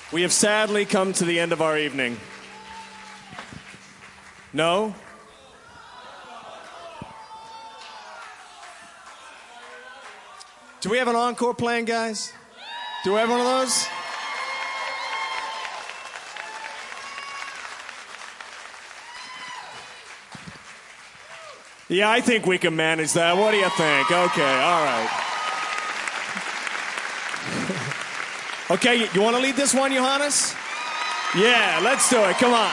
We have sadly come to the end of our evening. No? Do we have an encore playing, guys? Do we have one of those? Yeah, I think we can manage that. What do you think? Okay, all right. Okay, you want to lead this one, Johannes? Yeah, let's do it. Come on.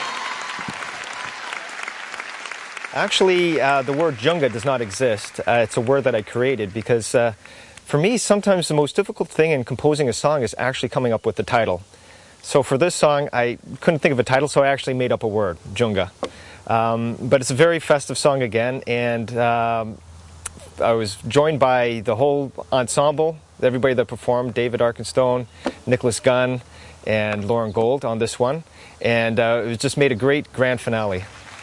Actually, the word Junga does not exist. It's a word that I created because for me, sometimes the most difficult thing in composing a song is actually coming up with the title. So for this song, I couldn't think of a title, so I actually made up a word, Junga. But it's a very festive song again, and I was joined by the whole ensemble, everybody that performed, David Arkenstone, Nicholas Gunn, and Lauren Gold on this one. And it just made a great grand finale.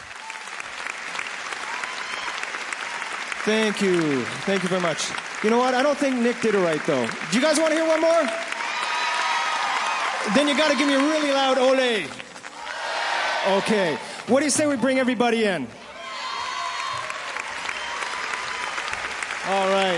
Thank you. Thank you very much. You know what? I don't think Nick did it right, though. Do you guys want to hear one more? Then you got to give me a really loud ole. Okay. What do you say we bring everybody in? All right.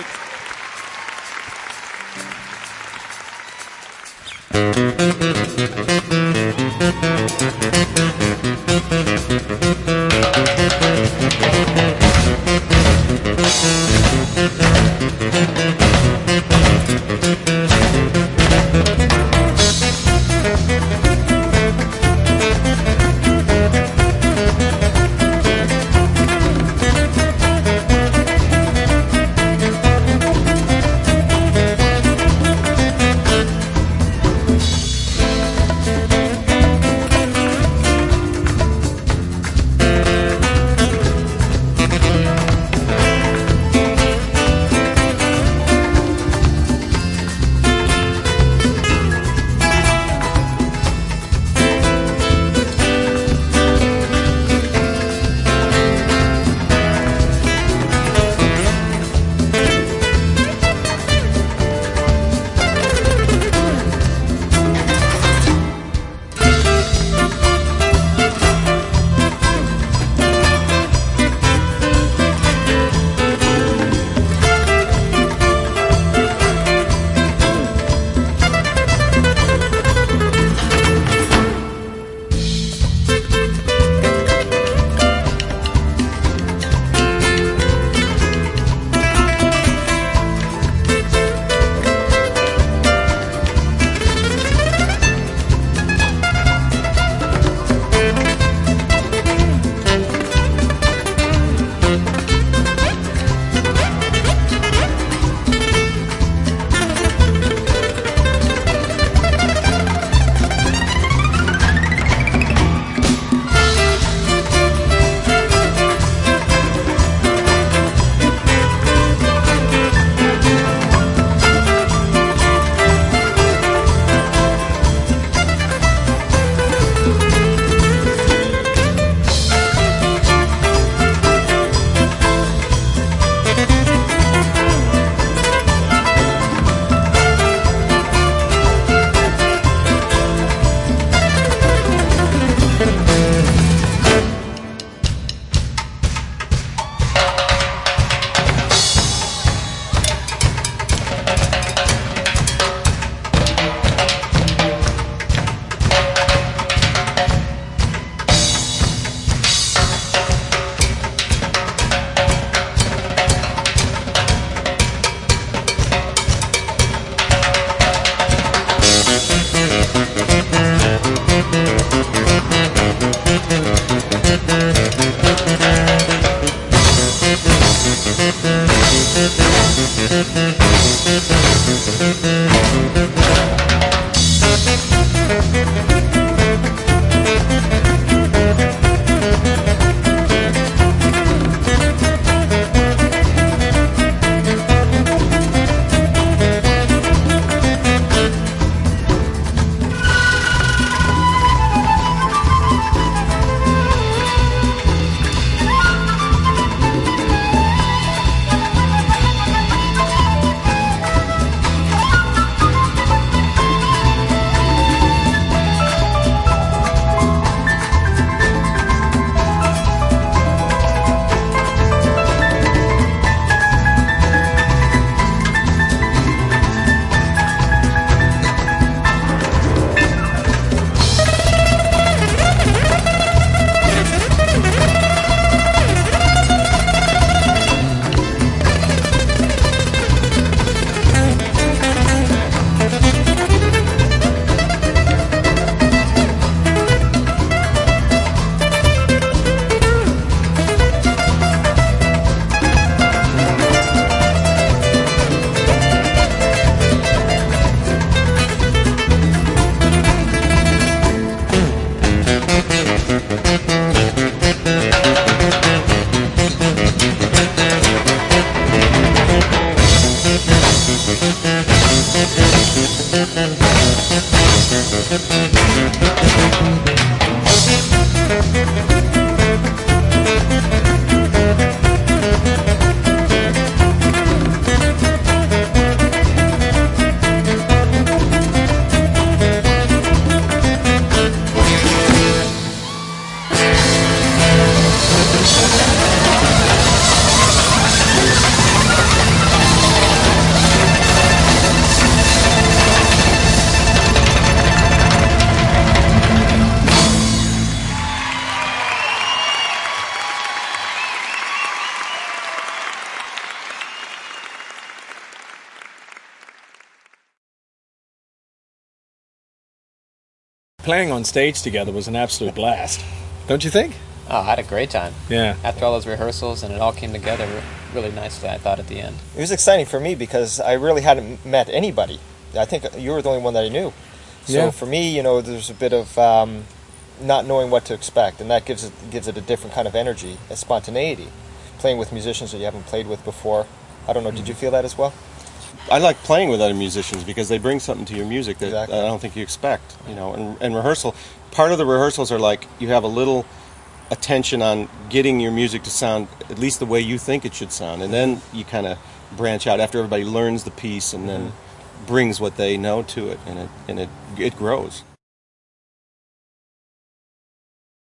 Playing on stage together was an absolute blast. Don't you think? Oh, I had a great time. Yeah. After all those rehearsals, and it all came together really nicely, I thought, at the end. It was exciting for me because I really hadn't met anybody. I think you were the only one that I knew. So for me, you know, there's a bit of not knowing what to expect, and that gives it a different kind of energy, a spontaneity. Playing with musicians that you haven't played with before. I don't know, did you feel that as well? I like playing with other musicians because they bring something to your music that Exactly. I don't think you expect, you know. And rehearsal, part of the rehearsals are like you have a little attention on getting your music to sound at least the way you think it should sound, and then you kind of branch out after everybody learns the piece and then brings what they know to it, and it grows.